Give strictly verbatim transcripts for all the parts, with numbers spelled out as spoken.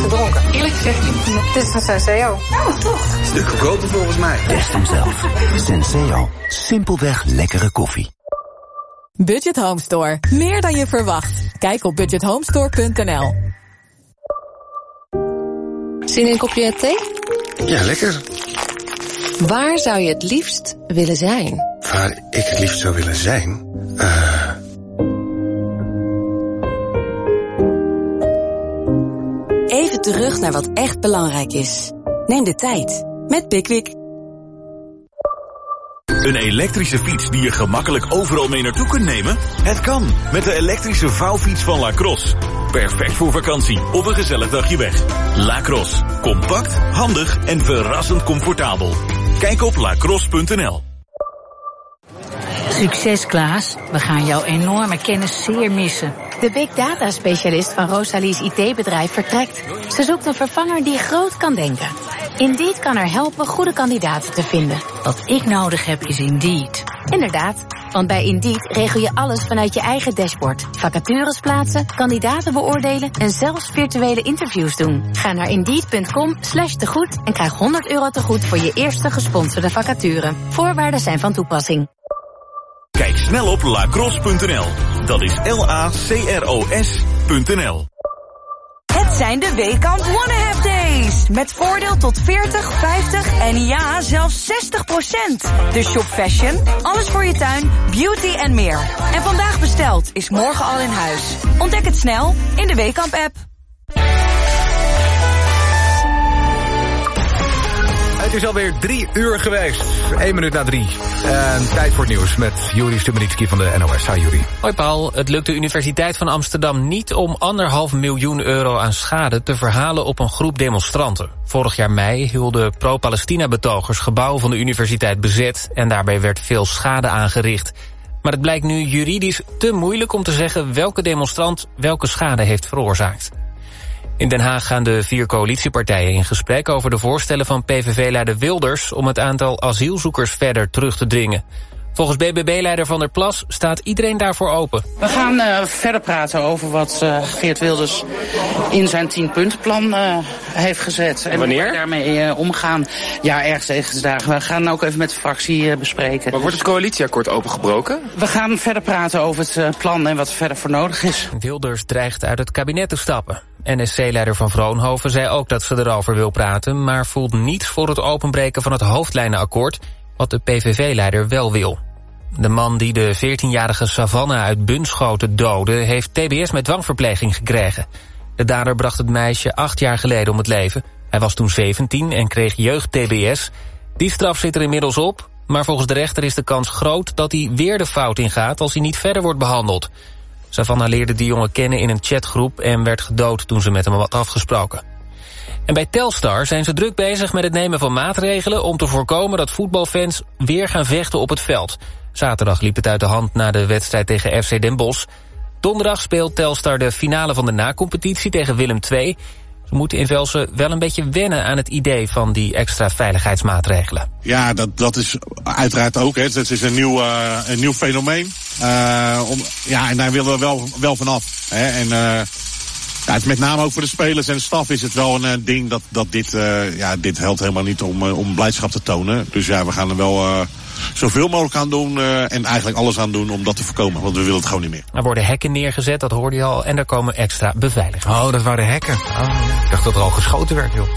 gedronken. Eerlijk gezegd niet. Het is een Senseo. Oh, toch? Stuk goedkoper volgens mij. Test hem zelf. Senseo. Simpelweg lekkere koffie. Budget Home Store. Meer dan je verwacht. Kijk op budget homestore punt n l. Zin in een kopje thee? Ja, lekker. Waar zou je het liefst willen zijn? Waar ik het liefst zou willen zijn? Uh... Even terug naar wat echt belangrijk is. Neem de tijd met Pickwick. Een elektrische fiets die je gemakkelijk overal mee naartoe kunt nemen? Het kan, met de elektrische vouwfiets van Lacrosse. Perfect voor vakantie of een gezellig dagje weg. Lacrosse. Compact, handig en verrassend comfortabel. Kijk op lacrosse punt n l. Succes, Klaas. We gaan jouw enorme kennis zeer missen. De big data specialist van Rosalie's I T-bedrijf vertrekt. Ze zoekt een vervanger die groot kan denken. Indeed kan haar helpen goede kandidaten te vinden. Wat ik nodig heb is Indeed. Inderdaad, want bij Indeed regel je alles vanuit je eigen dashboard. Vacatures plaatsen, kandidaten beoordelen en zelfs virtuele interviews doen. Ga naar indeed punt com slash tegoed en krijg honderd euro tegoed voor je eerste gesponsorde vacature. Voorwaarden zijn van toepassing. Kijk snel op lacrosse punt n l. Dat is L A C R O S punt n l. Het zijn de Weekamp One Half Days. Met voordeel tot veertig, vijftig en ja, zelfs zestig procent. Dus shop fashion, alles voor je tuin, beauty en meer. En vandaag besteld is morgen al in huis. Ontdek het snel in de Weekamp app. Het is alweer drie uur geweest. Eén minuut na drie. En tijd voor het nieuws met Juri Stubenitski van de N O S. Hi Juri. Hoi Paul. Het lukt de Universiteit van Amsterdam niet om anderhalf miljoen euro aan schade te verhalen op een groep demonstranten. Vorig jaar mei hielden pro-Palestina-betogers gebouwen van de universiteit bezet en daarbij werd veel schade aangericht. Maar het blijkt nu juridisch te moeilijk om te zeggen welke demonstrant welke schade heeft veroorzaakt. In Den Haag gaan de vier coalitiepartijen in gesprek over de voorstellen van P V V-leider Wilders om het aantal asielzoekers verder terug te dringen. Volgens B B B-leider Van der Plas staat iedereen daarvoor open. We gaan uh, verder praten over wat uh, Geert Wilders in zijn tienpuntenplan uh, heeft gezet. En wanneer? hoe we daarmee uh, omgaan. Ja, ergens tegen de dagen. We gaan ook even met de fractie uh, bespreken. Maar wordt het coalitieakkoord opengebroken? We gaan verder praten over het uh, plan en wat er verder voor nodig is. Wilders dreigt uit het kabinet te stappen. N S C-leider Van Vroonhoven zei ook dat ze erover wil praten, maar voelt niets voor het openbreken van het hoofdlijnenakkoord, wat de P V V-leider wel wil. De man die de veertienjarige Savannah uit Bunschoten doodde, heeft T B S met dwangverpleging gekregen. De dader bracht het meisje acht jaar geleden om het leven. Hij was toen zeventien en kreeg jeugd-T B S. Die straf zit er inmiddels op, maar volgens de rechter is de kans groot dat hij weer de fout ingaat als hij niet verder wordt behandeld. Savannah leerde die jongen kennen in een chatgroep en werd gedood toen ze met hem had afgesproken. En bij Telstar zijn ze druk bezig met het nemen van maatregelen om te voorkomen dat voetbalfans weer gaan vechten op het veld. Zaterdag liep het uit de hand na de wedstrijd tegen F C Den Bosch. Donderdag speelt Telstar de finale van de na-competitie tegen Willem twee. Ze moeten in Velsen wel een beetje wennen aan het idee van die extra veiligheidsmaatregelen. Ja, dat, dat is uiteraard ook. Hè. Het is een nieuw, uh, een nieuw fenomeen. Uh, om, ja, en daar willen we wel, wel vanaf. Hè. En uh, ja, het, met name ook voor de spelers en de staf is het wel een uh, ding dat, dat dit, uh, ja, dit helpt helemaal niet om, uh, om blijdschap te tonen. Dus ja, we gaan er wel uh, zoveel mogelijk aan doen uh, en eigenlijk alles aan doen om dat te voorkomen. Want we willen het gewoon niet meer. Er worden hekken neergezet, dat hoorde je al, en er komen extra beveiligingen. Oh, dat waren hekken. Oh, ik dacht dat er al geschoten werd, joh.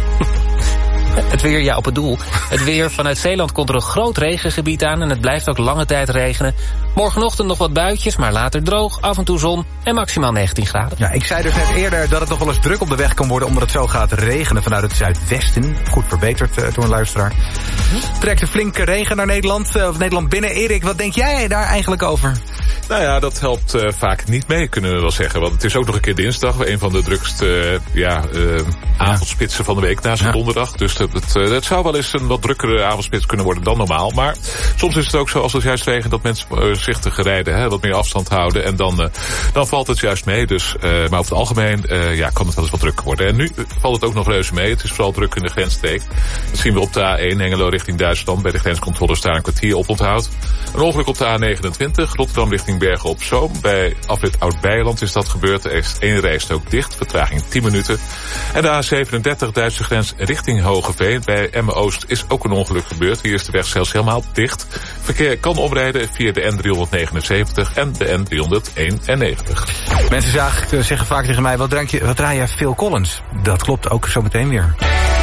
Het weer, ja, op het doel. Het weer vanuit Zeeland komt er een groot regengebied aan en het blijft ook lange tijd regenen. Morgenochtend nog wat buitjes, maar later droog, af en toe zon en maximaal negentien graden. Ja, ik zei dus net eerder dat het nog wel eens druk op de weg kan worden omdat het zo gaat regenen vanuit het zuidwesten. Goed verbeterd uh, door een luisteraar. Trekt een flinke regen naar Nederland, uh, of Nederland binnen. Erik, wat denk jij daar eigenlijk over? Nou ja, dat helpt uh, vaak niet mee, kunnen we wel zeggen. Want het is ook nog een keer dinsdag, een van de drukste uh, ja, uh, avondspitsen van de week na zo'n ja. donderdag. Dus Het, uh, het zou wel eens een wat drukkere avondspits kunnen worden dan normaal. Maar soms is het ook zo als het juist regent dat mensen voorzichtiger rijden. Hè, wat meer afstand houden. En dan, uh, dan valt het juist mee. Dus, uh, maar over het algemeen uh, ja, kan het wel eens wat drukker worden. En nu valt het ook nog reuze mee. Het is vooral druk in de grensstreek. Dat zien we op de A één Hengelo richting Duitsland. Bij de grenscontrole staan een kwartier op onthoud. Een ongeluk op de A negenentwintig Rotterdam richting Bergen op Zoom. Bij afrit Oud-Beijerland is dat gebeurd. Er is één rijstrook dicht. Vertraging tien minuten. En de A zevenendertig Duitse grens richting Hogeveen. Bij Emmen-Oost is ook een ongeluk gebeurd. Hier is de weg zelfs helemaal dicht. Verkeer kan omrijden via de N driehonderdnegenenzeventig en de N driehonderdeenennegentig. Mensen zagen, zeggen vaak tegen mij, wat, drank je, wat draai je Phil Collins? Dat klopt ook zo meteen weer.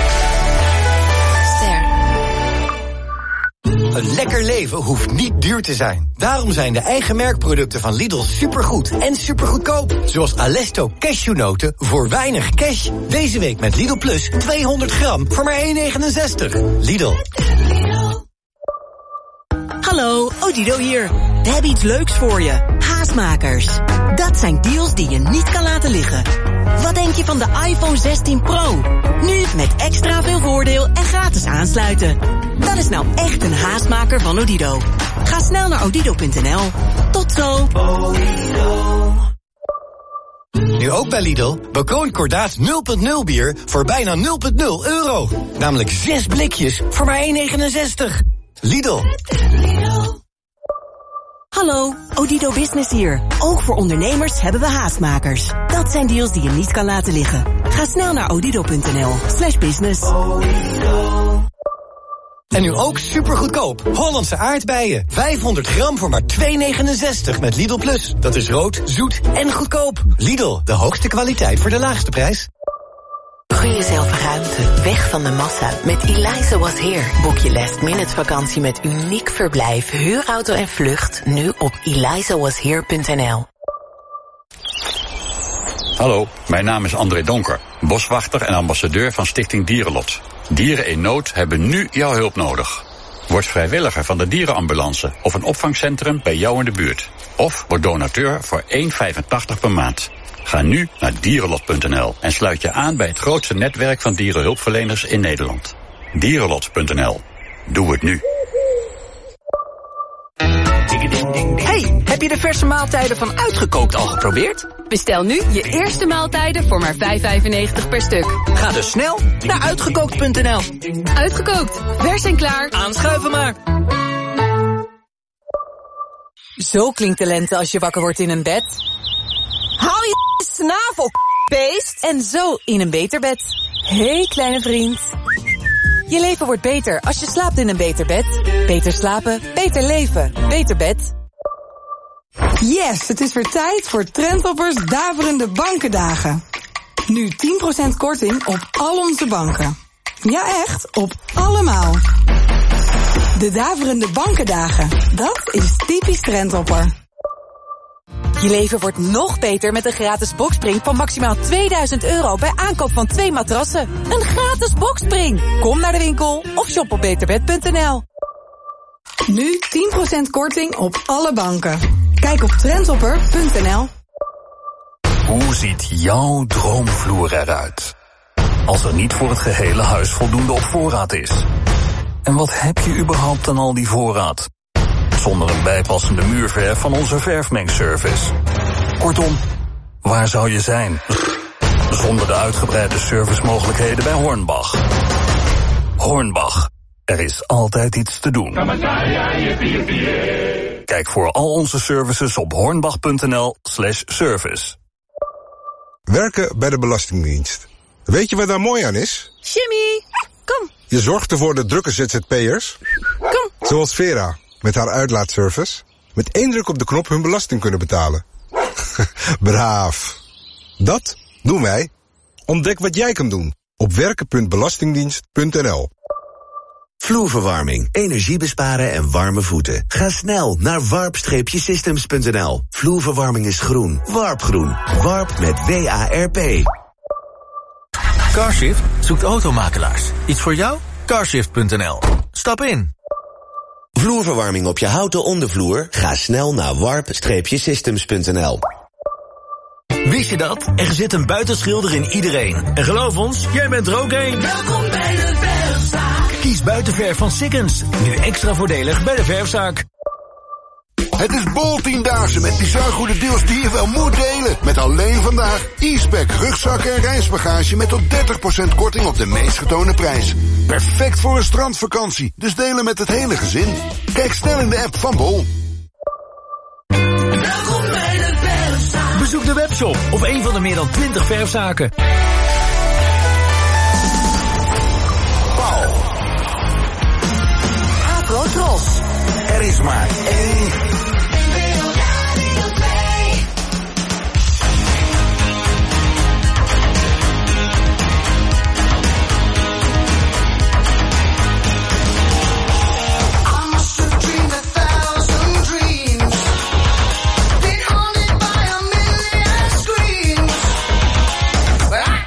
Een lekker leven hoeft niet duur te zijn. Daarom zijn de eigen merkproducten van Lidl supergoed en supergoedkoop. Zoals Alesto cashewnoten voor weinig cash. Deze week met Lidl Plus tweehonderd gram voor maar één negenenzestig. Lidl. Hallo, Odido hier. We hebben iets leuks voor je. Haastmakers. Dat zijn deals die je niet kan laten liggen. Wat denk je van de iPhone zestien Pro? Nu met extra veel voordeel en gratis aansluiten. Dat is nou echt een haastmaker van Odido. Ga snel naar odido punt n l. Tot zo. Nu ook bij Lidl. Bocconi Cordaat nul punt nul bier voor bijna nul punt nul euro. Namelijk zes blikjes voor maar één negenenzestig. Lidl. Hallo, Odido Business hier. Ook voor ondernemers hebben we haastmakers. Dat zijn deals die je niet kan laten liggen. Ga snel naar odido punt n l slash business. En nu ook supergoedkoop. Hollandse aardbeien. vijfhonderd gram voor maar twee negenenzestig met Lidl Plus. Dat is rood, zoet en goedkoop. Lidl, de hoogste kwaliteit voor de laagste prijs. Gun jezelf ruimte, weg van de massa. Met Eliza Was Here. Boek je last minute vakantie met uniek verblijf, huurauto en vlucht. Nu op eliza was here punt n l. Hallo, mijn naam is André Donker, boswachter en ambassadeur van Stichting Dierenlot. Dieren in nood hebben nu jouw hulp nodig. Word vrijwilliger van de dierenambulance of een opvangcentrum bij jou in de buurt. Of word donateur voor één euro vijfentachtig per maand. Ga nu naar dierenlot punt n l en sluit je aan bij het grootste netwerk van dierenhulpverleners in Nederland. dierenlot punt n l. Doe het nu. Hey, heb je de verse maaltijden van Uitgekookt al geprobeerd? Bestel nu je eerste maaltijden voor maar vijf vijfennegentig per stuk. Ga dus snel naar uitgekookt punt n l. Uitgekookt, vers en klaar. Aanschuiven maar. Zo klinkt de lente als je wakker wordt in een bed. Haal je snavel, beest. En zo in een beter bed. Hé, hey, kleine vriend. Je leven wordt beter als je slaapt in een beter bed. Beter slapen, beter leven, beter bed. Yes, het is weer tijd voor Trendtoppers Daverende Bankendagen. Nu tien procent korting op al onze banken. Ja echt, op allemaal. De Daverende Bankendagen, dat is typisch Trendtopper. Je leven wordt nog beter met een gratis boxspring van maximaal tweeduizend euro bij aankoop van twee matrassen. Een gratis boxspring. Kom naar de winkel of shop op beterbed punt n l. Nu tien procent korting op alle banken. Kijk op trendtopper punt n l. Hoe ziet jouw droomvloer eruit? Als er niet voor het gehele huis voldoende op voorraad is. En wat heb je überhaupt aan al die voorraad? Zonder een bijpassende muurverf van onze verfmengservice. Kortom, waar zou je zijn? Zonder de uitgebreide servicemogelijkheden bij Hornbach. Hornbach, er is altijd iets te doen. Kijk voor al onze services op hornbach punt n l slash service. Werken bij de Belastingdienst. Weet je wat daar mooi aan is? Jimmy, kom. Je zorgt ervoor de drukke Z Z P'ers. Kom. Zoals Vera, met haar uitlaatservice. Met één druk op de knop hun belasting kunnen betalen. Braaf. Dat doen wij. Ontdek wat jij kan doen op werken punt belastingdienst punt n l. Vloerverwarming, energie besparen en warme voeten. Ga snel naar warp systems punt n l. Vloerverwarming is groen. Warpgroen. Warp met W A R P. Carshift zoekt automakelaars. Iets voor jou? carshift punt n l. Stap in. Vloerverwarming op je houten ondervloer? Ga snel naar warp systems punt n l. Wist je dat? Er zit een buitenschilder in iedereen. En geloof ons, jij bent er ook één. Welkom bij de Verfzaak. Kies buitenverf van Sikkens. Nu extra voordelig bij de Verfzaak. Het is Bol-tiendaagse met bizar goede deals die je wel moet delen. Met alleen vandaag E-Spec rugzakken en reisbagage met tot dertig procent korting op de meest getoonde prijs. Perfect voor een strandvakantie, dus delen met het hele gezin. Kijk snel in de app van Bol. Welkom bij de Verfzaak. Bezoek de webshop of een van de meer dan twintig verfzaken. Paul. Agrotros. Er is maar één. But I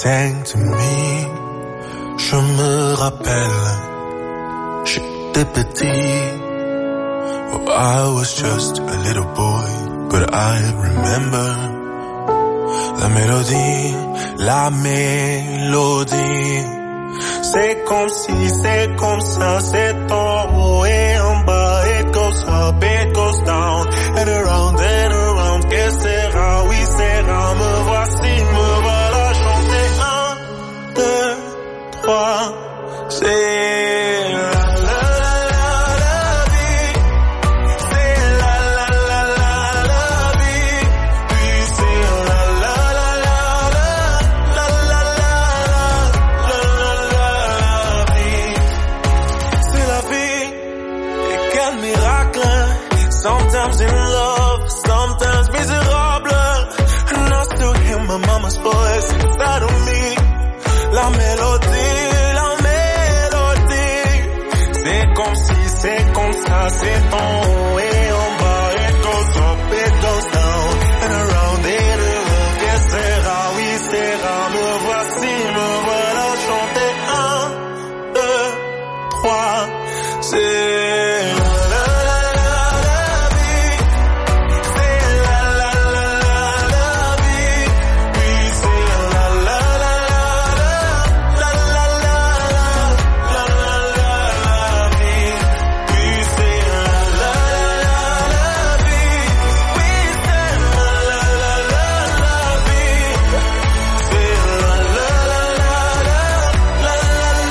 sang to me. Je me rappelle, j'étais petit. Oh, I was just a little boy, but I remember la mélodie, la mélodie. C'est comme si, c'est comme ça, c'est en haut et en bas. It goes up, it goes down, and around and around. Que sera, oui sera, me voici, me voilà chanter. Un, deux, trois, c'est la la la la la vie. C'est la la la la la vie. Puis c'est la la la la la la la la la la vie. C'est la vie. Et quel miracle. Sometimes in love, sometimes miserable. And I still hear my mama's voice inside of me. La mélodie, la mélodie. C'est comme si, c'est comme ça, c'est en haut et en bas. It goes up, it goes down, and around and around. Que sera, oui sera, me voici, me voilà chanter. Un, deux, trois, c'est la la la la la vie. C'est la la la la la vie. Oui, c'est la la la la la la la la la la vie. Oui, c'est la la la la vie. Oui, c'est la la la la vie. C'est la la la la la la la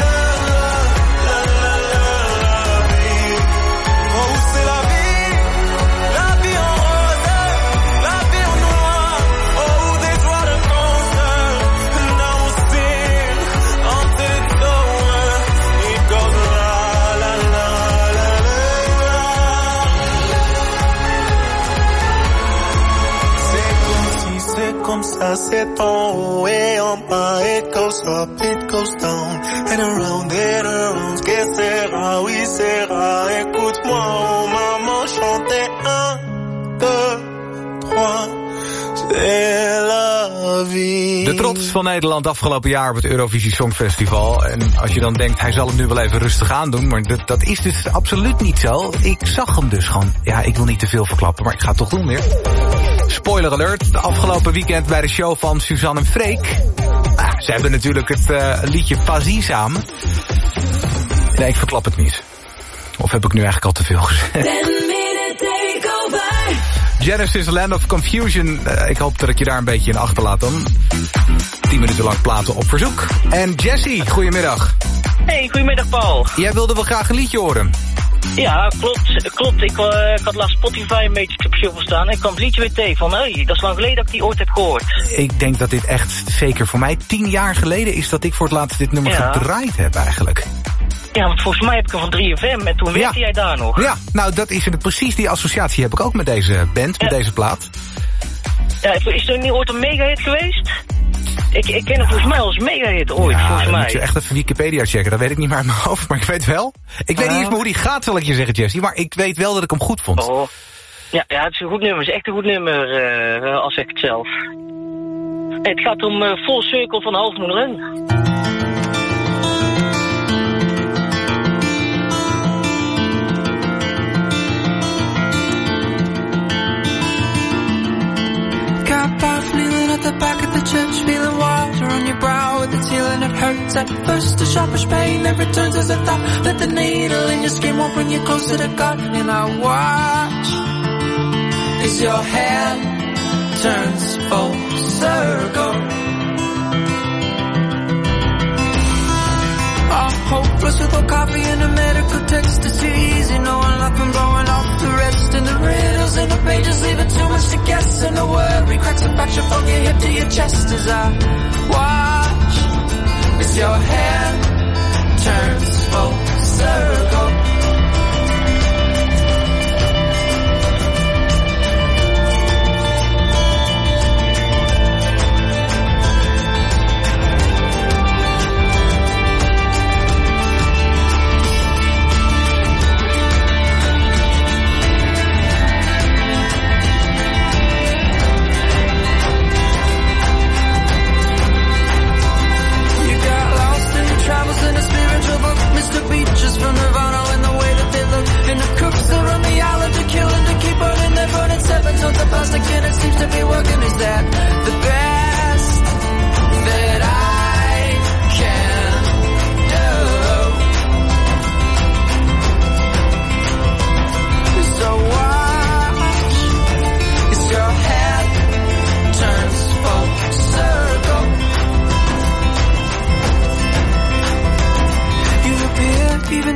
la vie. Oh, c'est la vie, la vie en rose, la vie en noir. Oh, des joies de concert. Now we sing until it's over. It goes la la la la la. C'est comme si, c'est comme ça, c'est en haut et en bas. It goes up, it goes down, and around and around. Que sera, oui sera. Écoute-moi, oh maman, chanter. Un, deux, trois, c'est la vie. De trots van Nederland afgelopen jaar op het Eurovisie Songfestival. En als je dan denkt, hij zal het nu wel even rustig aandoen. Maar dat, dat is dus absoluut niet zo. Ik zag hem dus gewoon. Ja, ik wil niet te veel verklappen, maar ik ga het toch doen weer. Spoiler alert, de afgelopen weekend bij de show van Suzanne en Freek. Nou, ze hebben natuurlijk het uh, liedje Fazzie samen. Nee, ik verklap het niet. Of heb ik nu eigenlijk al te veel gezegd? Genesis, Land of Confusion. Uh, ik hoop dat ik je daar een beetje in achterlaat dan. tien minuten lang platen op verzoek. En Jessie, goedemiddag. Hey, goedemiddag Paul. Jij wilde wel graag een liedje horen. Ja, klopt. klopt. Ik, uh, ik had laatst Spotify een beetje op shuffle staan. En ik kwam het liedje weer tegen van, hé, hey, dat is lang geleden dat ik die ooit heb gehoord. Ik denk dat dit echt, zeker voor mij, tien jaar geleden is dat ik voor het laatst dit nummer ja. gedraaid heb eigenlijk. Ja, want volgens mij heb ik hem van drie F M en toen ja. werkte jij daar nog. Ja, nou dat is het, precies die associatie heb ik ook met deze band, ja. met deze plaat. Ja, is er niet ooit een mega-hit geweest? Ik, ik ken hem volgens mij als mega-hit ooit, ja, volgens mij. moet je echt even Wikipedia checken, dat weet ik niet meer uit mijn hoofd, maar ik weet wel. Ik weet uh. niet eens meer hoe die gaat, zal ik je zeggen, Jessie, maar ik weet wel dat ik hem goed vond. Oh. Ja, ja, het is een goed nummer, het is echt een goed nummer, uh, als ik het zelf. Het gaat om uh, Full Circle van Half Moon Run. Got by feeling at the back of the church, feeling water on your brow with the feeling it hurts. At first a sharpish pain that returns as a thought that the needle in your skin won't bring you closer to God. And I watch as your hand turns full circle. I'm hopeless with no coffee and a medical text. It's too easy knowing life and blowing off the rest. And the riddles in the pages leaving too much to guess. And the worry cracks and fracture from your hip to your chest as I watch as your hand turns full circle.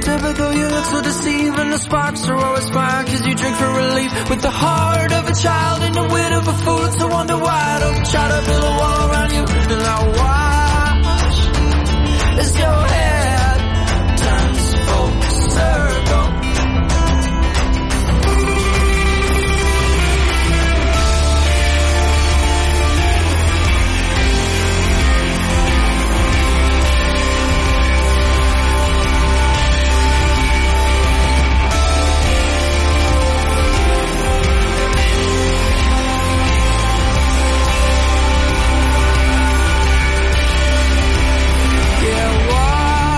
typical, you look so deceiving. The sparks are always fine, cause you drink for relief. With the heart of a child and the wit of a fool. It's a wonder why I don't try to build a wall around you. And I watch as your head turns full circle. Yeah, why?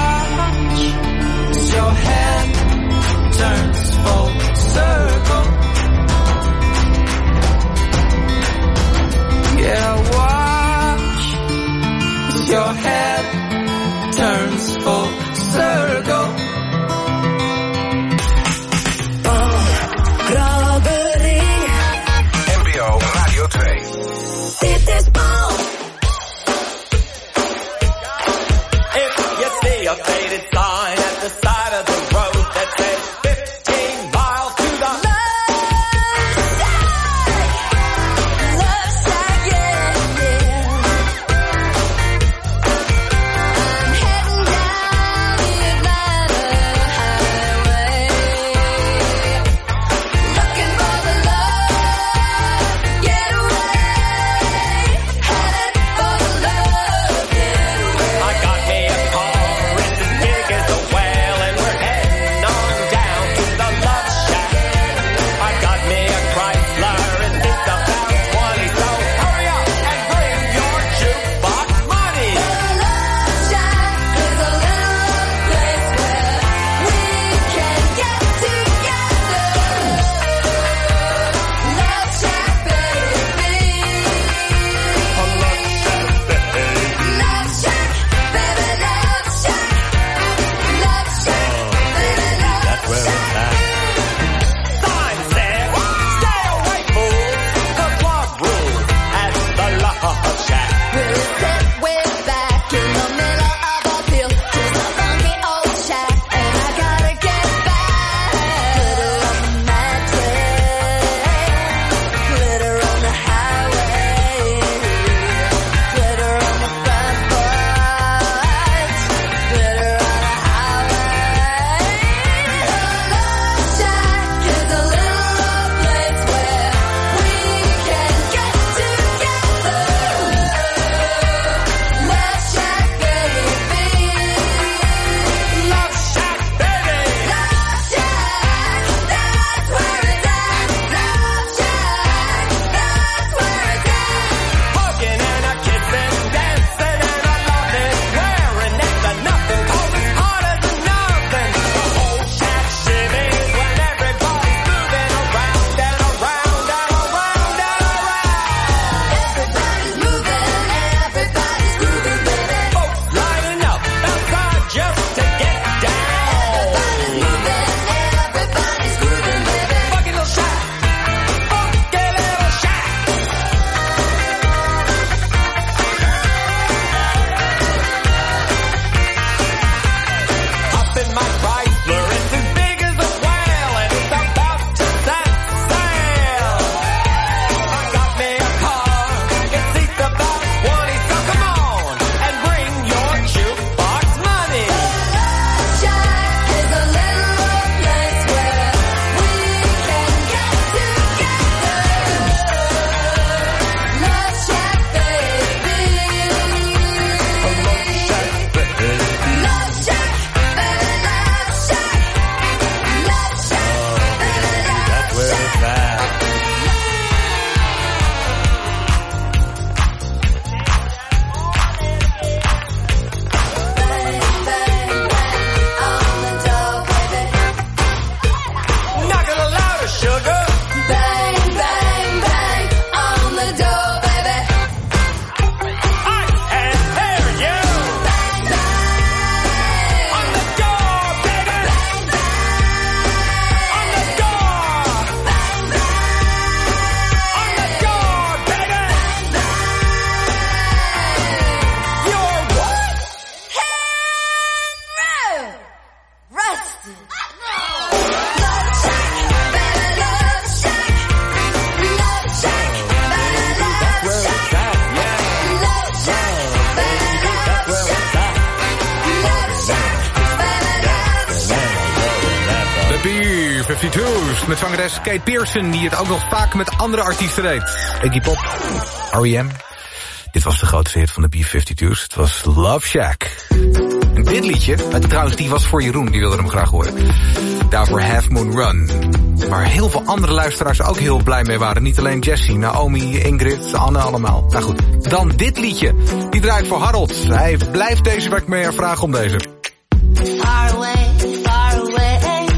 B vijfentwintig's met zangeres Kate Pearson, die het ook nog vaak met andere artiesten deed. Iggy Pop, R E M. Dit was de grootste hit van de B vijfentwintig's. Het was Love Shack. En dit liedje, het, trouwens, die was voor Jeroen, die wilde hem graag horen. Daarvoor Half Moon Run. Waar heel veel andere luisteraars ook heel blij mee waren. Niet alleen Jessie, Naomi, Ingrid, Anne, allemaal. Nou goed, dan dit liedje. Die draait voor Harold. Hij blijft deze week meer vragen om deze. Far away, far away.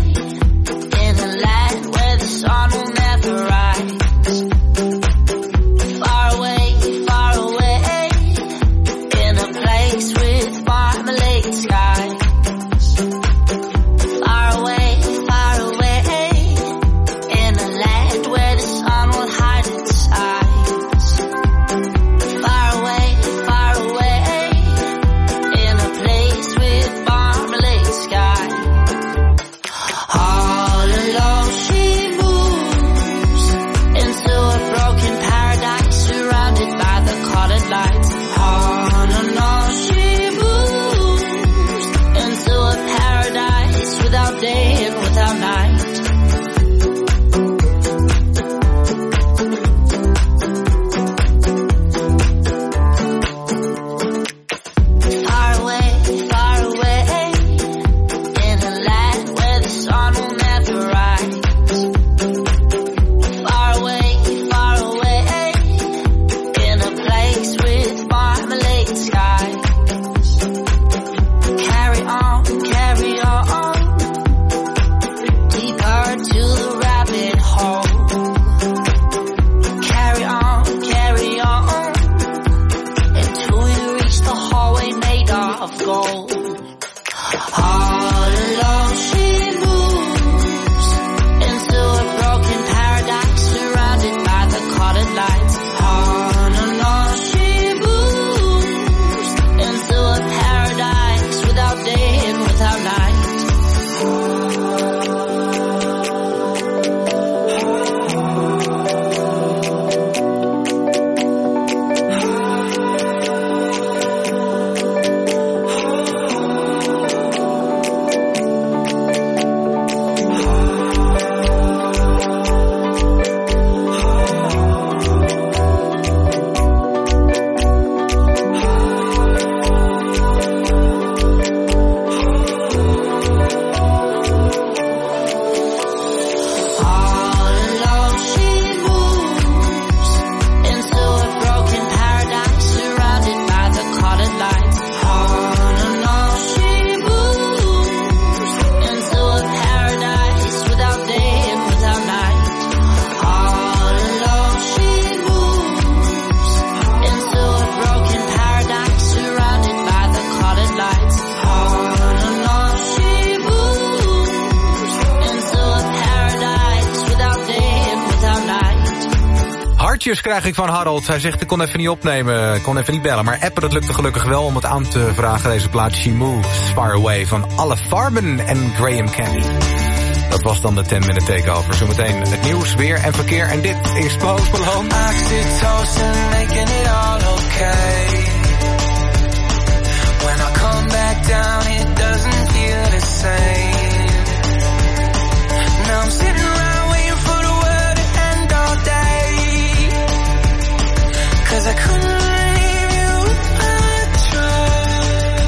Sun will never rise. Far away, far away, in a place with marmalade skies. Far away, far away, in a land where the sun will hide its eyes. Far away, far away, in a place with marmalade skies. All alone she lights. On and on she moves into a paradise without day and without night. Far away, far away, in a land where the sun will never rise. Far away, far away, in a place with marmalade skies. Carry on, carry on, deeper to the rabbit hole. Carry on, carry on, until you reach the hallway made of gold. All alone she moves into a broken paradise surrounded by the colored lights. On and on she moves into a paradise without day and without night. Krijg ik van Harold. Hij zegt ik kon even niet opnemen, ik kon even niet bellen. Maar appen, dat lukte gelukkig wel om het aan te vragen. Deze plaat She Moves, Far Away van Alle Farben en Graham Candy. Dat was dan de ten minute takeover. Zometeen het nieuws, weer en verkeer. En dit is Post Malone. Oxytocin making it all okay. When I come back down it doesn't feel the same. Now I'm sitting around waiting for the world to end all day. 'Cause I couldn't leave you if I tried.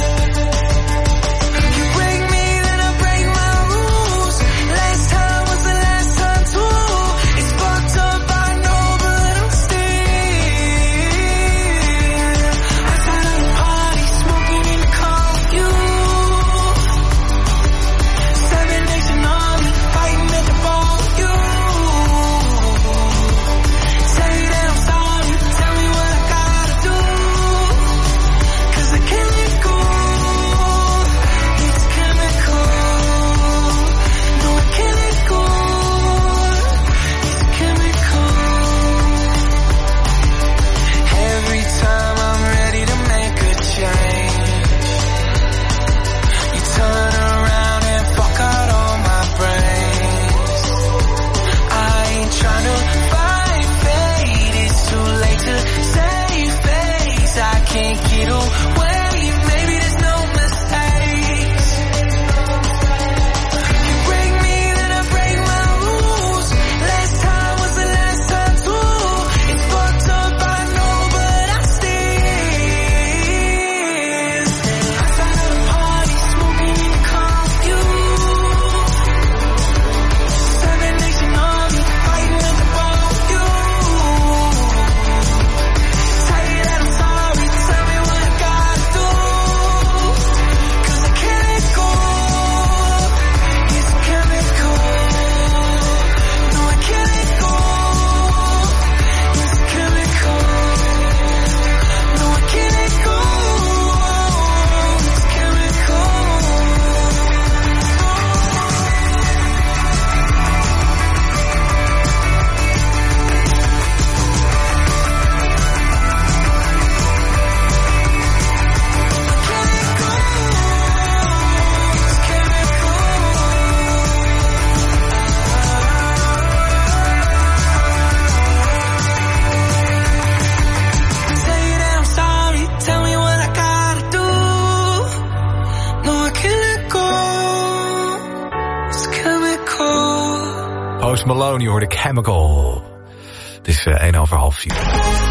You break me, then I break my rules. Last time was the last time too. It's fucked up, I know, but I'm still. I got a party smoking in the car with you. Post Malone, je hoorde Chemical. Het is uh, één over half vier.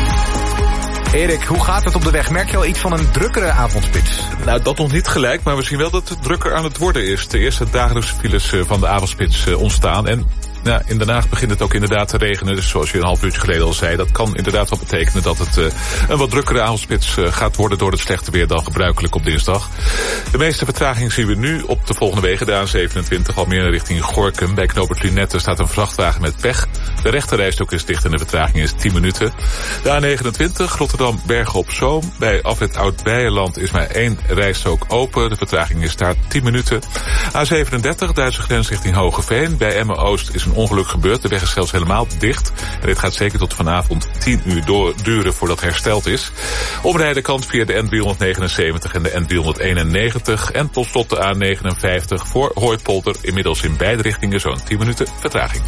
Erik, hoe gaat het op de weg? Merk je al iets van een drukkere avondspits? Nou, dat nog niet gelijk, maar we zien wel dat het drukker aan het worden is. De eerste dagelijkse files van de avondspits ontstaan. En nou, in Den Haag begint het ook inderdaad te regenen. Dus zoals je een half uurtje geleden al zei, dat kan inderdaad wel betekenen dat het uh, een wat drukkere avondspits uh, gaat worden door het slechte weer dan gebruikelijk op dinsdag. De meeste vertraging zien we nu op de volgende wegen. De A zevenentwintig al meer richting Gorinchem. Bij knooppunt Lunette staat een vrachtwagen met pech. De rechterrijstok is dicht en de vertraging is tien minuten. De A negenentwintig Rotterdam Bergen op Zoom. Bij afrit Oud-Beijerland is maar één rijstok open. De vertraging is daar tien minuten. A zevenendertig Duitse grens richting Hogeveen. Bij Emmen-Oost is een ongeluk gebeurd. De weg is zelfs helemaal dicht. En dit gaat zeker tot vanavond tien uur door, duren voordat hersteld is. Omrijden kan via de N driehonderdnegenenzeventig en de N driehonderdeenennegentig. En tot slot de A negenenvijftig voor Hooipolder. Inmiddels in beide richtingen zo'n tien minuten vertraging.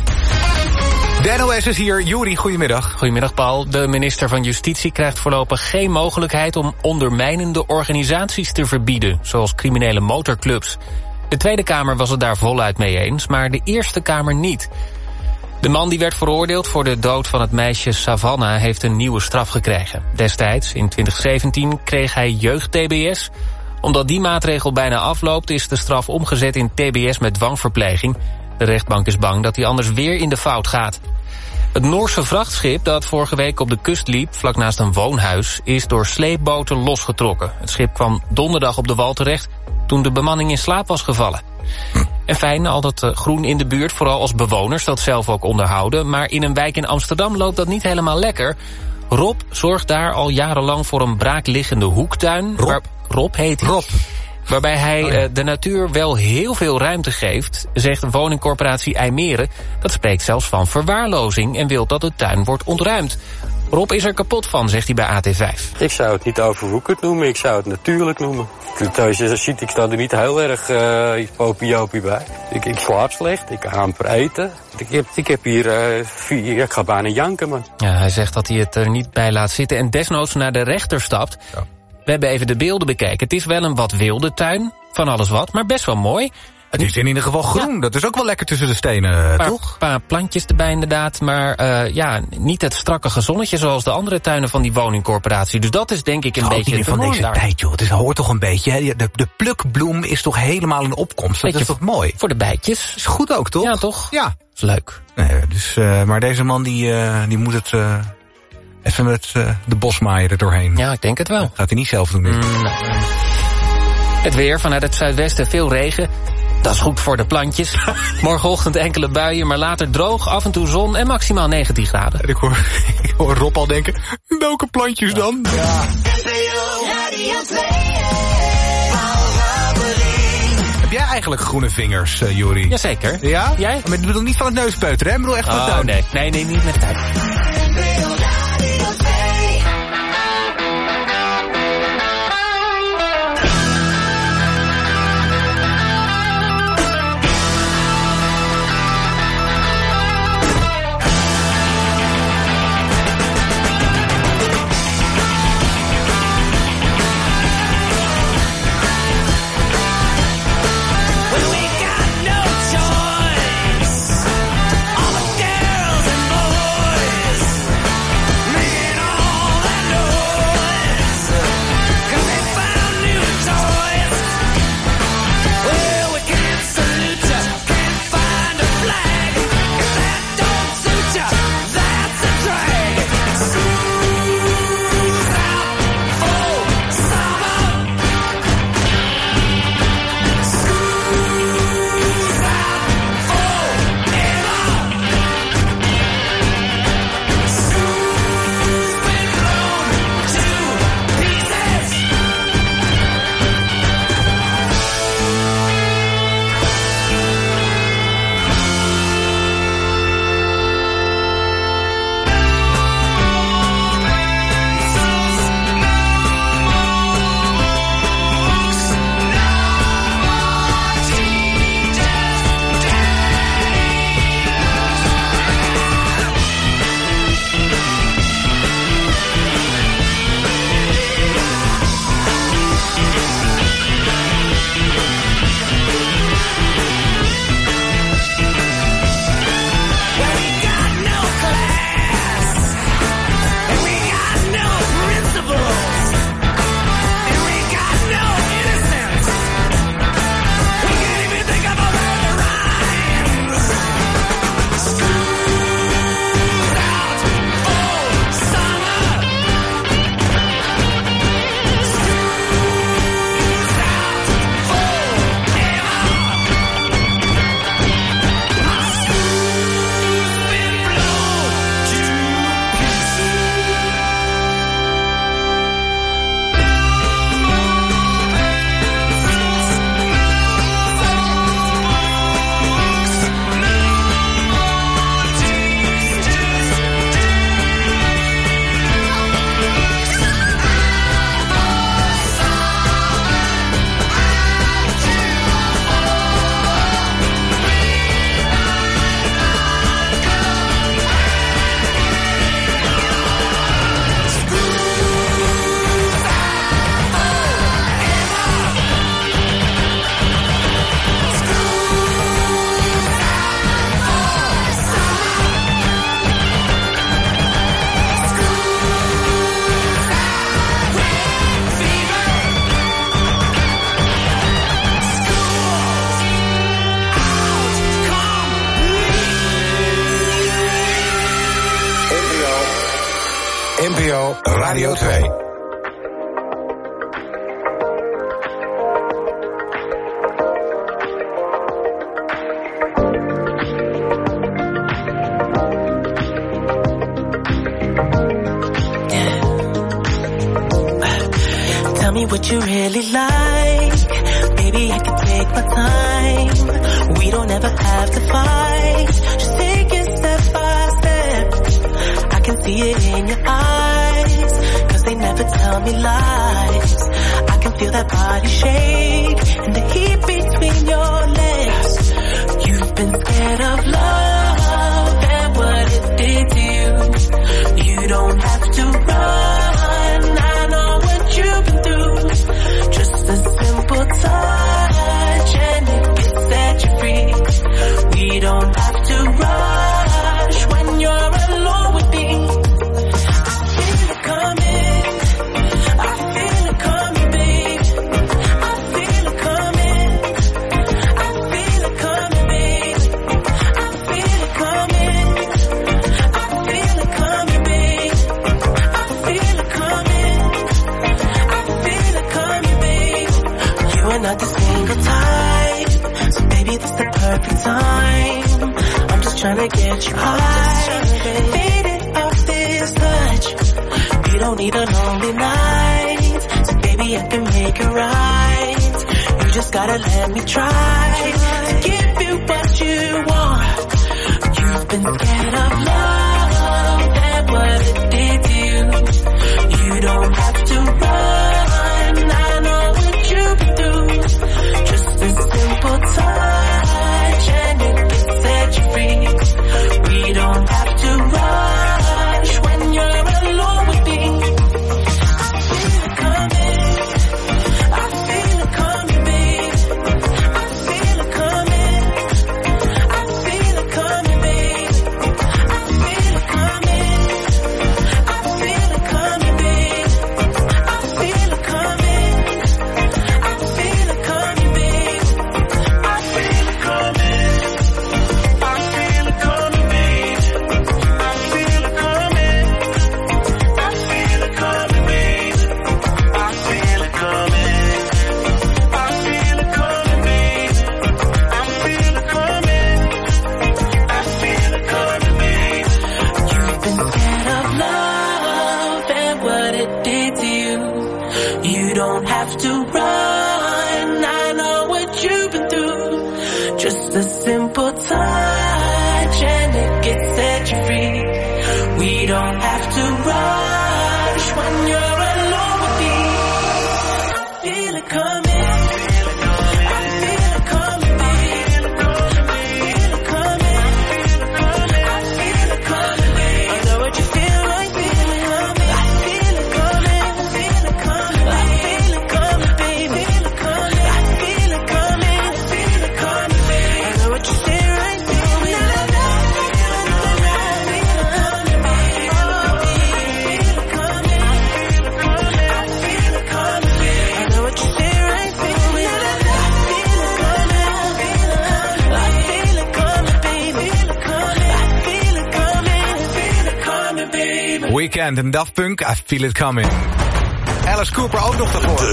De N O S is hier. Juri, goedemiddag. Goedemiddag, Paul. De minister van Justitie krijgt voorlopig geen mogelijkheid om ondermijnende organisaties te verbieden, zoals criminele motorclubs. De Tweede Kamer was het daar voluit mee eens, maar de Eerste Kamer niet. De man die werd veroordeeld voor de dood van het meisje Savannah heeft een nieuwe straf gekregen. Destijds, in twintig zeventien, kreeg hij jeugd-T B S. Omdat die maatregel bijna afloopt, is de straf omgezet in T B S met dwangverpleging. De rechtbank is bang dat hij anders weer in de fout gaat. Het Noorse vrachtschip dat vorige week op de kust liep, vlak naast een woonhuis, is door sleepboten losgetrokken. Het schip kwam donderdag op de wal terecht toen de bemanning in slaap was gevallen. En fijn, al dat uh, groen in de buurt, vooral als bewoners dat zelf ook onderhouden. Maar in een wijk in Amsterdam loopt dat niet helemaal lekker. Rob zorgt daar al jarenlang voor een braakliggende hoektuin. Rob? Waar, Rob heet hij. Rob. Waarbij hij uh, de natuur wel heel veel ruimte geeft, zegt de woningcorporatie IJmeren. Dat spreekt zelfs van verwaarlozing en wil dat de tuin wordt ontruimd. Rob is er kapot van, zegt hij bij A T vijf. Ik zou het niet overwoekerd noemen, ik zou het natuurlijk noemen. Zoals je ziet, ik sta er niet heel erg uh, popiopie bij. Ik, ik slaap slecht, ik kan amper eten. Ik heb, ik heb hier, uh, vier, ik ga bijna janken, man. Ja, hij zegt dat hij het er niet bij laat zitten en desnoods naar de rechter stapt. Ja. We hebben even de beelden bekeken. Het is wel een wat wilde tuin, van alles wat, maar best wel mooi. Het is in ieder geval groen, ja. Dat is ook wel lekker tussen de stenen, paar, toch? Een paar plantjes erbij inderdaad, maar uh, ja, niet het strakke gezonnetje zoals de andere tuinen van die woningcorporatie. Dus dat is denk ik een het beetje niet het van deze daar. tijd, joh. Het is, hoort toch een beetje, hè? De, de plukbloem is toch helemaal in opkomst. Dat beetje is toch mooi? Voor de bijtjes. Is goed ook, toch? Ja, toch? Ja. Is leuk. Nee, dus, uh, maar deze man die, uh, die moet het uh, even met uh, de bosmaaier er doorheen. Ja, ik denk het wel. Dat gaat hij niet zelf doen. Mm, nee. Het weer vanuit het zuidwesten, veel regen. Dat is goed voor de plantjes. Morgenochtend enkele buien, maar later droog, af en toe zon en maximaal negentien graden. Ik hoor, ik hoor Rob al denken, welke plantjes dan? Ja. Heb jij eigenlijk groene vingers, uh, Jori? Jazeker. Ja? Jij? Maar ik bedoel niet van het neuspeuteren, hè? Ik bedoel echt van oh, het tuin. Nee. nee, nee, niet met tuin. N P O Radio twee. Tell me what you really like. Baby, I can take my time. We don't ever have to fight. Just take it step by step. I can see it in your eyes, 'cause they never tell me lies. I can feel that body shake and the heat between your legs. You've been scared of love and what it did to you. You don't have to run. I know what you've been through. Just a simple touch and it can set you free. We don't have to rush when you're alone with me. I feel it coming. I feel it coming, babe. I feel it coming. I feel it coming, babe. I feel it coming. I feel it coming, babe. I feel it coming. I feel it coming, babe. You are not the single type, so baby, this the perfect time. I'm just trying to get you high, faded off this touch. You don't need a lonely night, so baby, I can make it right. You just gotta let me try to give you what you want. You've been scared of love and what it did to you. You don't have to run. I know what you've been through. Just a simple touch and it can set you free. We don't have to rush when you're alone with me. I feel it coming. I feel it coming, babe. I feel it coming. I feel it coming, babe. I feel it coming. I feel it coming, babe. I feel it coming. I feel it coming, babe. I feel it coming. I feel it coming, babe. I feel it coming. I feel it coming, babe. I feel it coming. I feel it coming, babe. I feel it coming. I feel it coming, babe. You've been scared of love and what it did to you. You don't have to run. I know what you've been through. Just a simple touch and it can set you free. We don't have to rush when you're alone with me. I feel it coming. I feel it coming, babe. I feel it coming. I feel it coming, babe. I know what you feel like, feel it coming. I feel it coming. I feel it coming. I feel it coming, babe. I feel it coming. I feel it coming. I feel it coming, babe. I know what you feel right, feel me. I feel it coming, babe. I feel it coming. I feel it coming, babe. I know what you feel right, feel me. I feel it coming. I feel it coming, babe. I feel it coming. I feel it coming. I feel it coming, babe. Weekend en Daft Punk, I Feel It Coming. Alice Cooper ook nog daarvoor.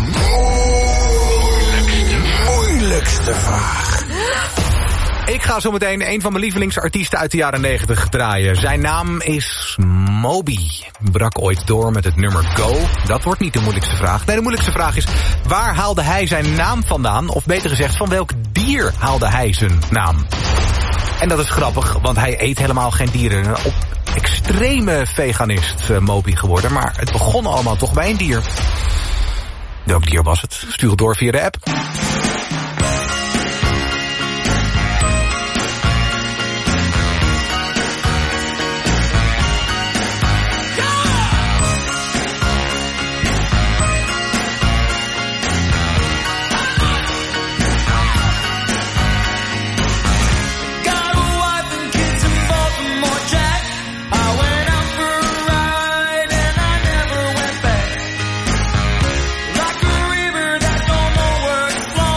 Moeilijkste vraag. Ik ga zo meteen een van mijn lievelingsartiesten uit de jaren negentig draaien. Zijn naam is Moby. Brak ooit door met het nummer Go. Dat wordt niet de moeilijkste vraag. Nee, de moeilijkste vraag is, waar haalde hij zijn naam vandaan? Of beter gezegd, van welk dier haalde hij zijn naam? En dat is grappig, want hij eet helemaal geen dieren. Een op extreme veganist, uh, Moby geworden. Maar het begon allemaal toch bij een dier. Welk dier was het? Stuur het door via de app. Like a river that don't know where it's flowing.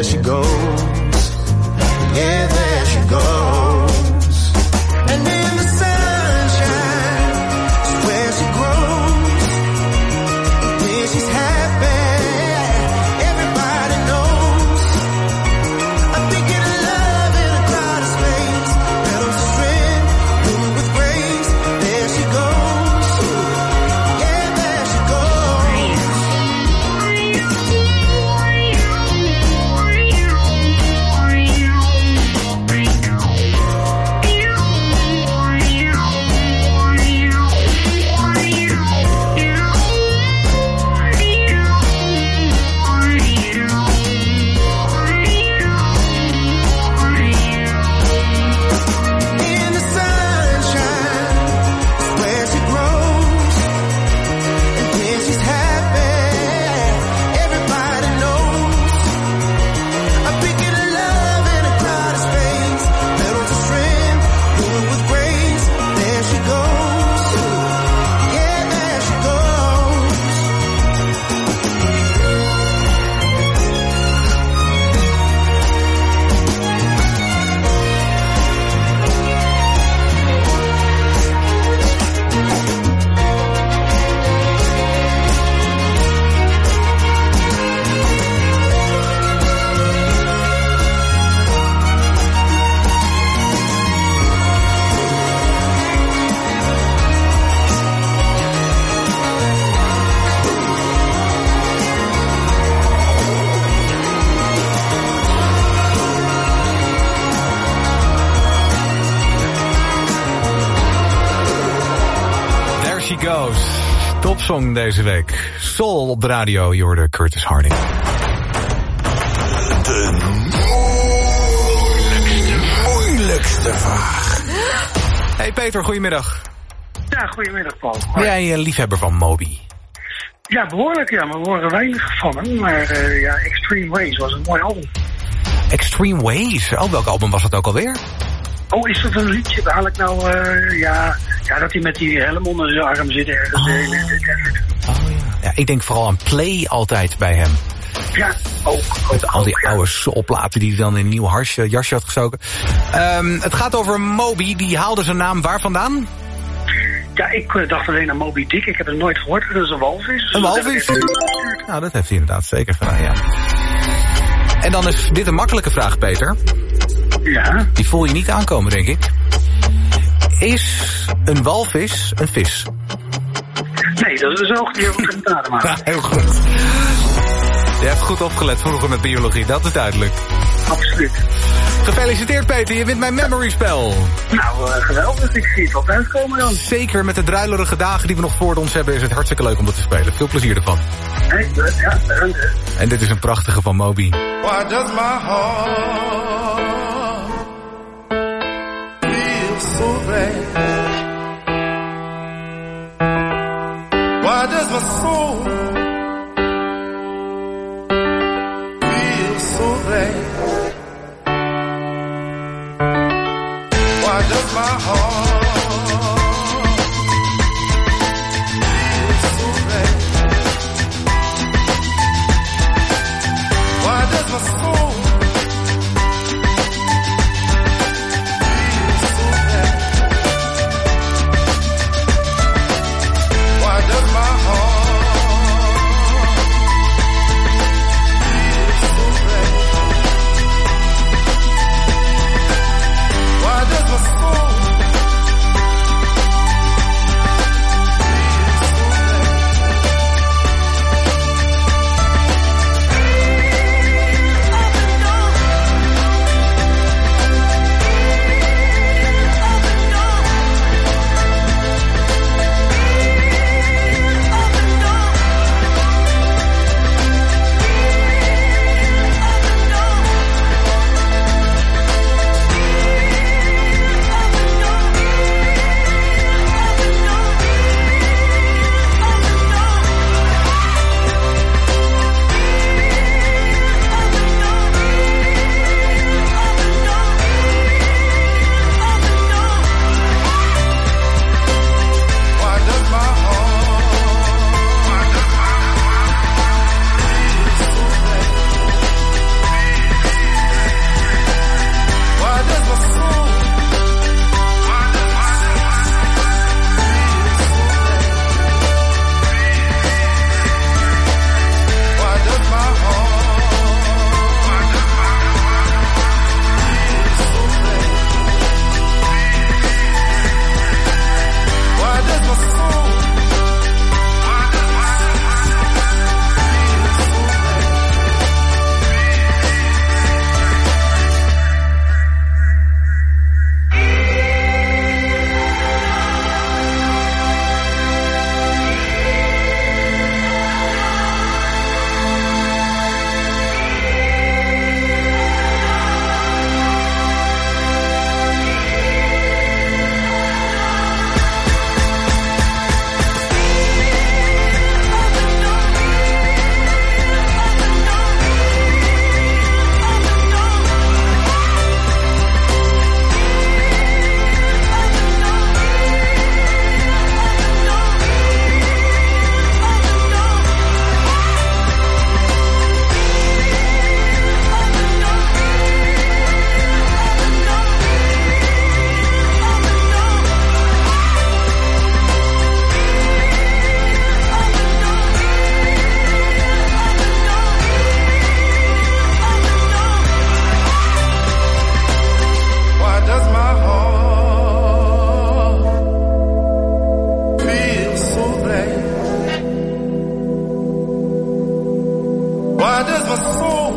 there she goes. Yeah, there she goes. And in the sunshine is where she grows. When she's happy, everybody knows. I'm thinking of love in a crowded space. Petals of strength, blooming with grace. There she goes. Yeah, there she goes. In the sunshine is where she grows. And when she's happy, everybody knows. I'm thinking of love in a crowded space. Petals of strength, blooming with grace. There she goes. Yeah, there she goes. There she goes. Topsong deze week. Soul op de radio, je hoorde Curtis Harding. De moeilijkste vraag. Hey Peter, goedemiddag. Ja, goedemiddag Paul. Ben jij een liefhebber van Moby? Ja, behoorlijk ja, maar we horen weinig van hem. Maar uh, ja, Extreme Ways was een mooi album. Extreme Ways? Oh, welk album was dat ook alweer? Oh, is dat een liedje? Haal ik nou, uh, ja, ja, dat hij met die helm onder zijn arm zit ergens. Oh. Uh, in het desert. Ja, ik denk vooral aan Play altijd bij hem. Ja, ook. Met al die oude soulplaten die hij dan in een nieuw harsje, jasje had gestoken. Um, het gaat over Moby, die haalde zijn naam waar vandaan? Ja, ik uh, dacht alleen aan Moby Dick. Ik heb het nooit gehoord. Dat is een walvis. Een walvis? Nou, dat heeft hij inderdaad zeker gedaan, ja. En dan is dit een makkelijke vraag, Peter. Ja? Die voel je niet aankomen, denk ik. Is een walvis een vis? Nee, dat is een zoogdier van geen adem aan. Ja, heel goed. Je hebt goed opgelet vroeger met biologie, dat is duidelijk. Absoluut. Gefeliciteerd Peter, je wint mijn memory spel. Nou, uh, geweldig. Ik zie het wel uitkomen dan. Zeker met de druilerige dagen die we nog voor ons hebben is het hartstikke leuk om dat te spelen. Veel plezier ervan. Nee, ja, dank je. En dit is een prachtige van Moby. Why does my heart feel so bad? Why does my soul feel so bad? Why does my heart feel so bad? Why does my soul feel so bad? Why does my heart feel so bad? Why does my soul Why does my soul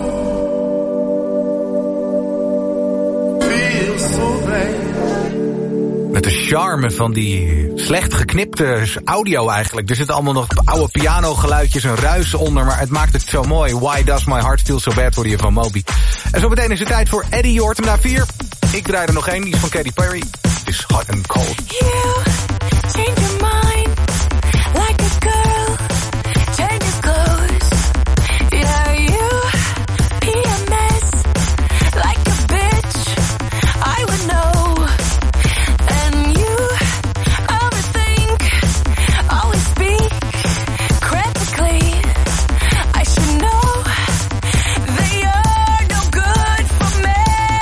feel so bad? Met de charme van die slecht geknipte audio eigenlijk. Er zitten allemaal nog oude pianogeluidjes en ruis onder, maar het maakt het zo mooi. Why does my heart feel so bad, hoorde je van Moby. En zo meteen is het tijd voor Eddie, je hoort hem na vier. Ik draai er nog één, die is van Katy Perry. Het is Hot and Cold. You change your mind like a girl changes clothes. Yeah, you be a mess like a bitch. I would know. And you overthink, always speak critically. I should know that you're no good for me.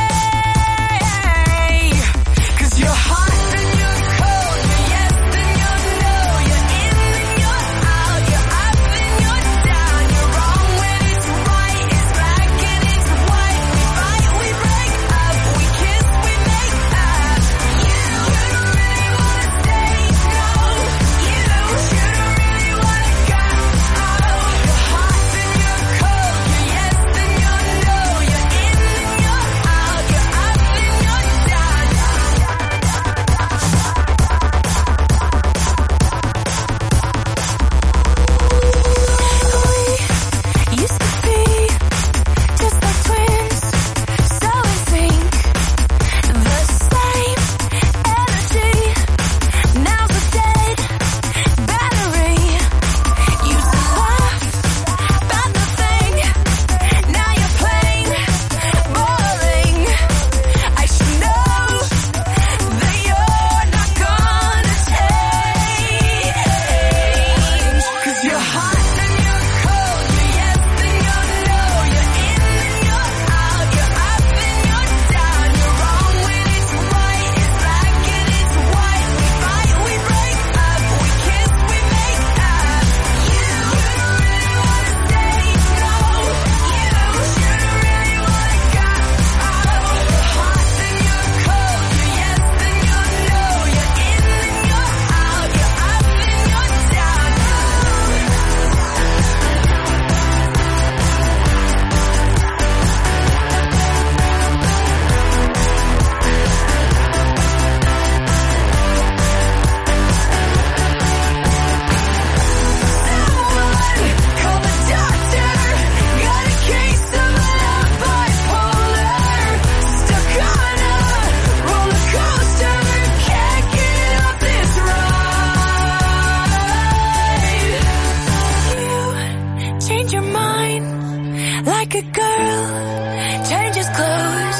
'Cause you're hot and you're cold, you're yes and you're no, you're in and you're out, you're up and you're down, you're wrong when it's right, it's black and it's white, we fight, we break up, we kiss, we make up. You shouldn't really wanna stay, no, you shouldn't really wanna go. You're hot and you're cold, you're yes and you're no, you're in and you're out, you're up and you're down. We used to be just like twins, so in sync, the same energy. Now's a dead battery. Used to laugh about nothing, now you're plain boring. I should know that you're not gonna change. 'Cause you're hot and you're cold, you're yes and you're no, you're in and you're out, you're up and you're down, you're wrong when it's right, it's black and it's white, we fight, we break up, we kiss, we make up. You shouldn't really wanna stay, no, you shouldn't really wanna go. You're hot and you're cold, you're yes and you're no, you're in and you're out, you're up and you're down. Call the doctor, got a case of love bipolar, stuck on a roller coaster, can't get off this ride. You change your mind like a girl changes clothes.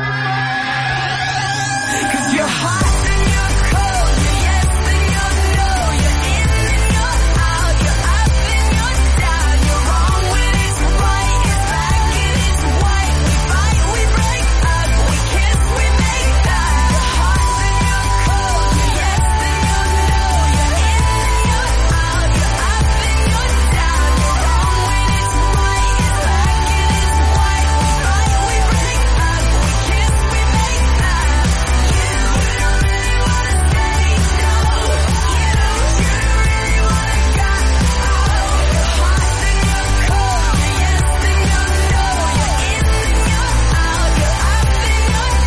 'Cause you're hot and you're cold, you're yes and you're no, you're in and you're out, you're up and you're down, you're wrong when it's right, it's black and it's white, we fight, we break up, we kiss, we make up. You're hot and you're cold, you're yes and you're no, you're in and you're out, you're up and you're down, you're wrong when it's right, it's black and it's white, we fight, we break up, we kiss, we make up. You shouldn't really wanna stay, no, you shouldn't really wanna go. You're hot and you're cold, you're yes and you're no, you're in and you're out, you're up and you're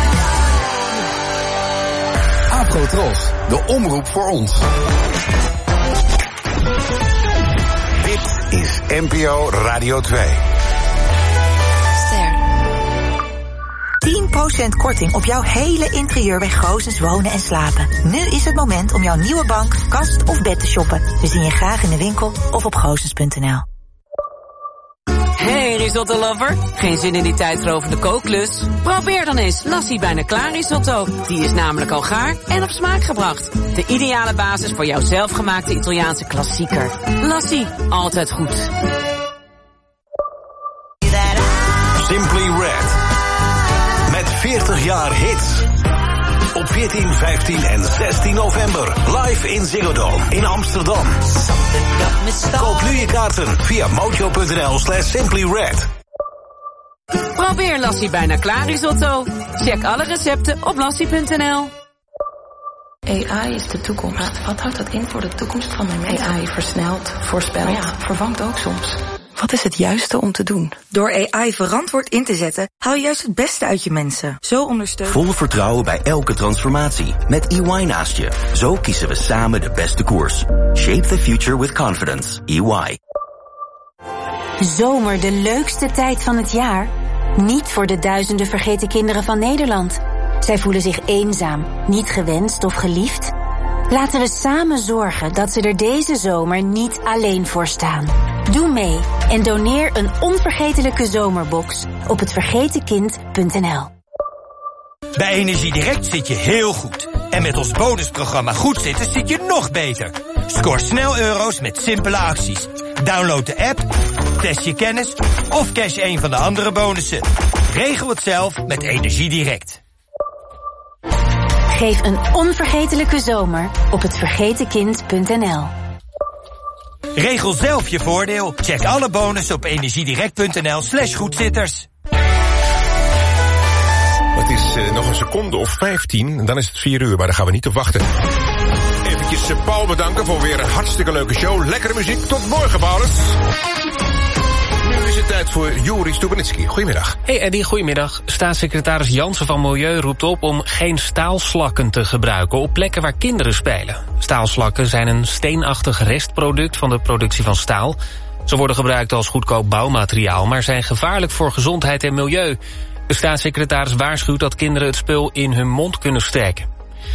down. Afrotros, de omroep voor ons. Dit is N P O Radio twee. tien procent korting op jouw hele interieur bij Goosens Wonen en Slapen. Nu is het moment om jouw nieuwe bank, kast of bed te shoppen. We zien je graag in de winkel of op goosens punt n l. Hey risotto lover, geen zin in die tijdrovende kookklus? Probeer dan eens Lassie bijna klaar risotto. Die is namelijk al gaar en op smaak gebracht. De ideale basis voor jouw zelfgemaakte Italiaanse klassieker. Lassie, altijd goed. Simply Red. Met veertig jaar hits. Op veertien, vijftien en zestien november. Live in Ziggo Dome in Amsterdam. Koop nu je kaarten via mojo punt n l slash simply red. Probeer Lassie bijna klaar risotto. Check alle recepten op lassie punt n l. A I is de toekomst. Wat houdt dat in voor de toekomst van de mens? A I versnelt, voorspelt, ja, vervangt ook soms. Wat is het juiste om te doen? Door A I verantwoord in te zetten, haal je juist het beste uit je mensen. Zo ondersteun. Vol vertrouwen bij elke transformatie. Met E Y naast je. Zo kiezen we samen de beste koers. Shape the future with confidence. E Y. Zomer, de leukste tijd van het jaar? Niet voor de duizenden vergeten kinderen van Nederland. Zij voelen zich eenzaam, niet gewenst of geliefd. Laten we samen zorgen dat ze er deze zomer niet alleen voor staan. Doe mee en doneer een onvergetelijke zomerbox op het vergeten kind punt n l. Bij Energiedirect zit je heel goed. En met ons bonusprogramma Goed Zitten zit je nog beter. Scoor snel euro's met simpele acties. Download de app, test je kennis of cash een van de andere bonussen. Regel het zelf met Energiedirect. Geef een onvergetelijke zomer op het vergeten kind punt n l. Regel zelf je voordeel. Check alle bonussen op energiedirect punt n l slash goedzitters. Het is uh, nog een seconde of vijftien, dan is het vier uur, maar daar gaan we niet op wachten. Eventjes uh, Paul bedanken voor weer een hartstikke leuke show. Lekkere muziek, tot morgen, Paulus. Nu is het tijd voor Juri Stubenitski. Goedemiddag. Hey Eddie, goedemiddag. Staatssecretaris Jansen van Milieu roept op om geen staalslakken te gebruiken op plekken waar kinderen spelen. Staalslakken zijn een steenachtig restproduct van de productie van staal. Ze worden gebruikt als goedkoop bouwmateriaal, maar zijn gevaarlijk voor gezondheid en milieu. De staatssecretaris waarschuwt dat kinderen het spul in hun mond kunnen steken.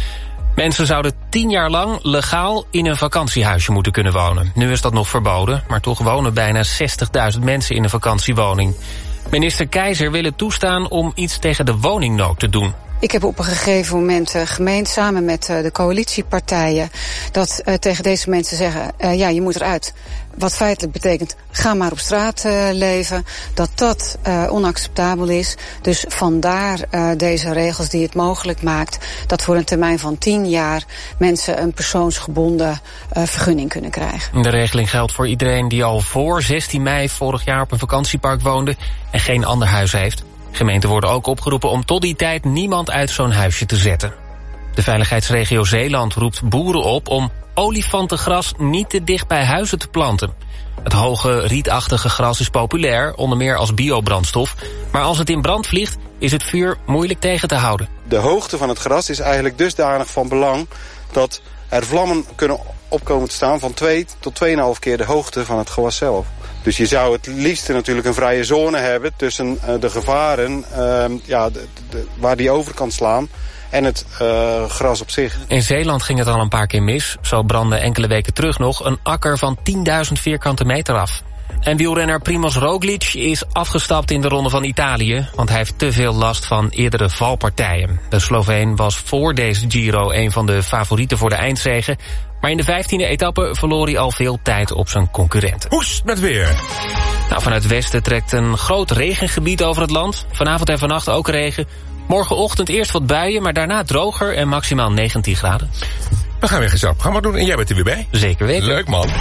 Mensen zouden tien jaar lang legaal in een vakantiehuisje moeten kunnen wonen. Nu is dat nog verboden, maar toch wonen bijna zestigduizend mensen in een vakantiewoning. Minister Keizer wil het toestaan om iets tegen de woningnood te doen. Ik heb op een gegeven moment uh, gemeend, samen met uh, de coalitiepartijen, dat uh, tegen deze mensen zeggen, uh, ja, je moet eruit. Wat feitelijk betekent, ga maar op straat uh, leven. Dat dat uh, onacceptabel is. Dus vandaar uh, deze regels die het mogelijk maakt dat voor een termijn van tien jaar mensen een persoonsgebonden uh, vergunning kunnen krijgen. De regeling geldt voor iedereen die al voor zestien mei vorig jaar op een vakantiepark woonde en geen ander huis heeft. Gemeenten worden ook opgeroepen om tot die tijd niemand uit zo'n huisje te zetten. De veiligheidsregio Zeeland roept boeren op om olifantengras niet te dicht bij huizen te planten. Het hoge, rietachtige gras is populair, onder meer als biobrandstof. Maar als het in brand vliegt, is het vuur moeilijk tegen te houden. De hoogte van het gras is eigenlijk dusdanig van belang dat er vlammen kunnen opkomen te staan van twee tot twee komma vijf keer de hoogte van het gewas zelf. Dus je zou het liefst natuurlijk een vrije zone hebben tussen uh, de gevaren uh, ja, de, de, waar die over kan slaan en het uh, gras op zich. In Zeeland ging het al een paar keer mis. Zo brandde enkele weken terug nog een akker van tienduizend vierkante meter af. En wielrenner Primož Roglič is afgestapt in de Ronde van Italië, want hij heeft te veel last van eerdere valpartijen. De Sloveen was voor deze Giro een van de favorieten voor de eindzege, maar in de vijftiende etappe verloor hij al veel tijd op zijn concurrenten. Hoe is het met weer? Nou, vanuit het westen trekt een groot regengebied over het land. Vanavond en vannacht ook regen. Morgenochtend eerst wat buien, maar daarna droger en maximaal negentien graden. We gaan weer gezellig programma doen en jij bent er weer bij. Zeker weten. Leuk man.